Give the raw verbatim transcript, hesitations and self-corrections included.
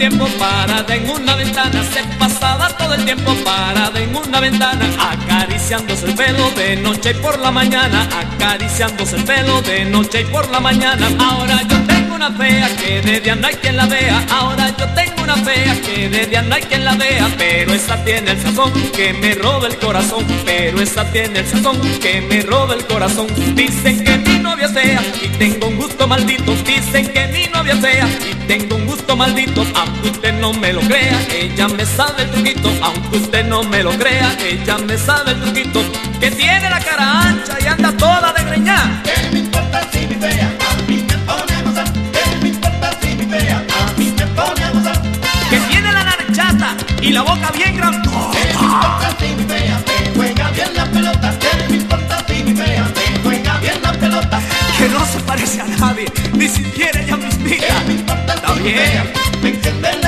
Tiempo parada en una ventana, se pasaba todo el tiempo parada en una ventana, acariciándose el pelo de noche y por la mañana, acariciándose el pelo de noche y por la mañana. Ahora yo tengo una fea que de día no hay quien la vea, ahora yo tengo una fea que de día no hay quien la vea, pero esa tiene el sazón que me roba el corazón, pero esa tiene el sazón que me roba el corazón. Dicen que mi novia es fea y tengo un gusto maldito, dicen que mi novia es fea y tengo un gusto maldito. Aunque usted no me lo crea, ella me sabe el truquito. Aunque usted no me lo crea, ella me sabe el truquito. Que tiene la cara ancha y anda toda desgreñada. ¿Qué me importa si mi fea a mí me pone a gozar? ¿Qué me importa si mi fea a mí me pone a gozar? Que tiene la nariz chata y la boca bien grandota. ¿Qué me importa si mi fea me juega bien la pelota? ¿Qué me importa si mi fea me juega bien la pelota? Que no se parece a nadie, ni siquiera ella mismita. ¿Qué me importa Está si mi bien. fea me enciende